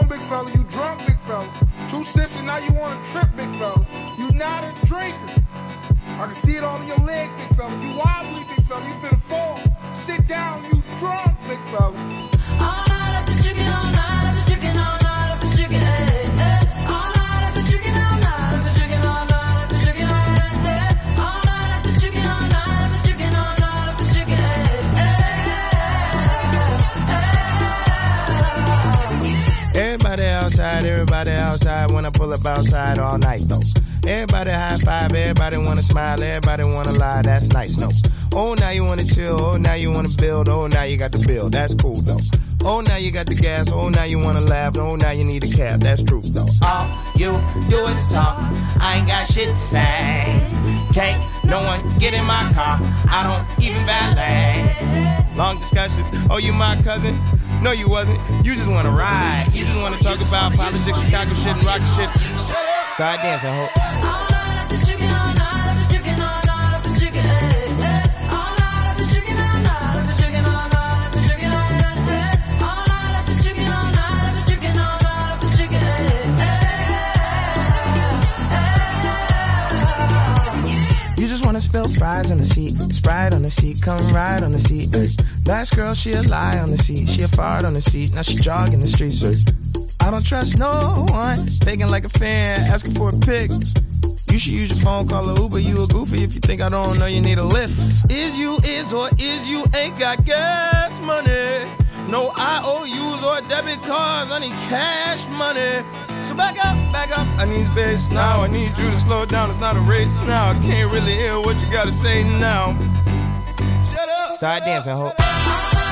on, big fella. You drunk, big fella. 2 sips and now you on a trip, big fella. You not a drinker. I can see it all in your leg, big fella. You wobbly, big fella. You finna fall. Sit down, you drunk, big fella. All night I've been drinking, all night I've been drinking, all night I've been drinking, All night I've been drinking, all night I've been drinking, all night I've been drinking, All night I've been drinking, all night I've been drinking, all night I've been drinking, Everybody outside when I pull up outside all night though. Everybody high five, everybody wanna smile, everybody wanna lie, that's nice, no. Oh, now you wanna chill, oh, now you wanna build, oh, now you got the bill, that's cool though. Oh, now you got the gas, oh, now you wanna laugh, oh, now you need a cab, that's true though. All you do is talk, I ain't got shit to say. Can't no one get in my car, I don't even valet. Long discussions, oh, you my cousin? No, you wasn't, you just wanna ride. You just wanna talk about politics, Chicago shit, and rocket shit. Start dancing, ho. All night I've been drinking, all night I've been drinking, all night I've been drinking, All night I've been drinking, all night I've been drinking, all night I've been drinking, All night I've been drinking, all night I've been drinking, all night I've been drinking, You just wanna spill fries on the seat, Sprite on the seat, come ride on the seat. Last girl, she a lie on the seat, she a fart on the seat, now she jogging the streets. I don't trust no one, faking like a fan, asking for a pic. You should use your phone, call a Uber, you a goofy if you think I don't know you need a lift. Is you is or is you ain't got gas money? No IOUs or debit cards, I need cash money. So back up, I need space now, I need you to slow it down, it's not a race now. I can't really hear what you gotta say now. Shut up. Start dancing, ho.